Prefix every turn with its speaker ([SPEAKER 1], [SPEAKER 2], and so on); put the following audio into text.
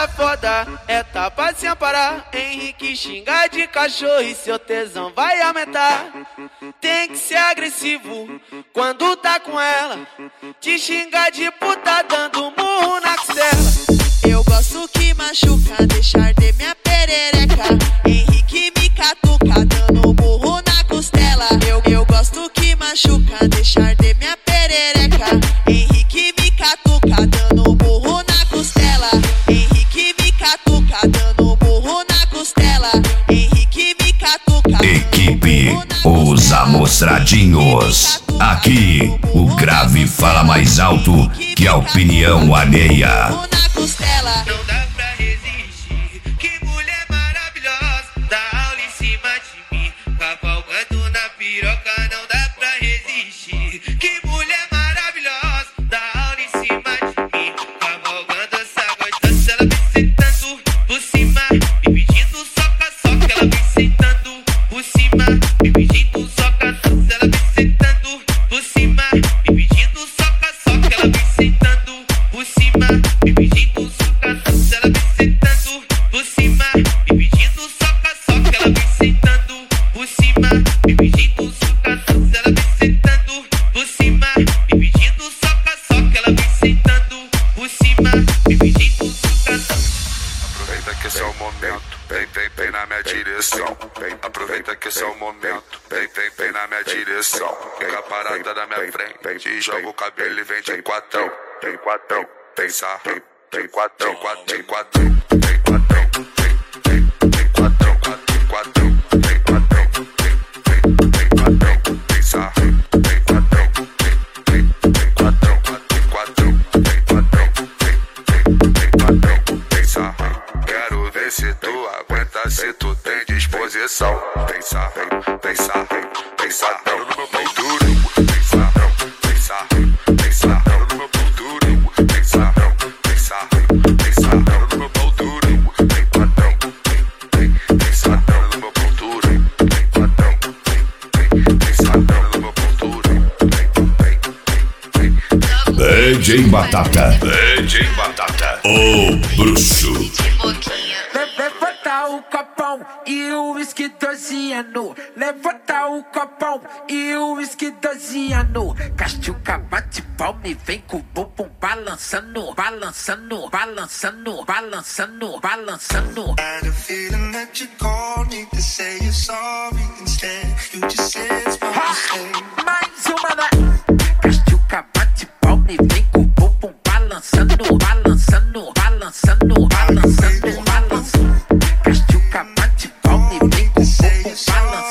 [SPEAKER 1] parada foda é tapa sem parar. Henrique xinga de cachorro e seu tesão vai aumentar. Tem que ser agressivo quando tá com ela. Te xinga de puta dando murro na costela. Eu gosto que machuca, deixar de minha perereca. Henrique me catuca dando murro na costela. Eu gosto que machuca, deixar de minha perereca. Henrique me catuca dando murro na costela. Henrique me catuca dando murro na costela. Henrique me catuca.
[SPEAKER 2] Equipe Os Amostradinhos. Aqui o grave fala mais alto que a opinião alheia.
[SPEAKER 1] Não dá pra resistir, que mulher maravilhosa. Dá aula em cima de mim, cavalgando na piroca. Não dá pra resistir, que mulher maravilhosa. Dá aula em cima de mim, cavalgando essa gostosa. Ela vem sentando por cima, me pedindo soca-soca. Ela vem sentando por cima, me pedindo soca-soca. Ela vem sentando por cima, me pedindo soca-soca. Ela vem sentando por cima, me pedindo soca-soca. Ela vem sentando por cima, me pedindo soca-soca. Ela vem sentando por cima, me pedindo soca-soca. Ela vem sentando por cima, me pedindo soca-soca. Ela vem sentando por cima, me pedindo soca-soca.
[SPEAKER 3] Aproveita que esse é o momento, vem na minha direção. Aproveita que esse é o momento, vem na minha direção. Pega a parada da minha frente, joga o cabelo e vem de quatro. Tem quatro, tem sarro, tem quatro, tem quatro, tem quatro, tem quatro, tem quatro, tem quatro, tem quatro, tem quatro, tem sarro, tem quatro, tem quatro, tem quatro, tem quatro, tem sarro. Quero ver se tu aguenta, se tu tem disposição. Tem sarro, tem sarro, tem sarro no meu pau duro. Tem sarro, tem sarro, tem sarro no meu pau duro. Tem sarro, tem sarro, tem sarro no meu pau duro. Tem quadrão, tem sarro no meu pau duro. Tem quadrão, tem sarro no meu pau duro.
[SPEAKER 2] DJ Batata, DJ Batata, o bruxo.
[SPEAKER 4] Levanta o copão e o uísque 12 anos. Levanta o copão e o uísque 12 anos. Castiuca bate palma e vem com o bumbum balançando, balançando, balançando, balançando, balançando.
[SPEAKER 5] I had a feeling that you called me to say you're sorry instead. You just said it's my mistake.
[SPEAKER 4] Mais uma da Castiuca bate palma e vem com o bumbum balançando, balançando, balançando, balançando, balançando. Castiuca bate palma e vem com o bumbum balançando.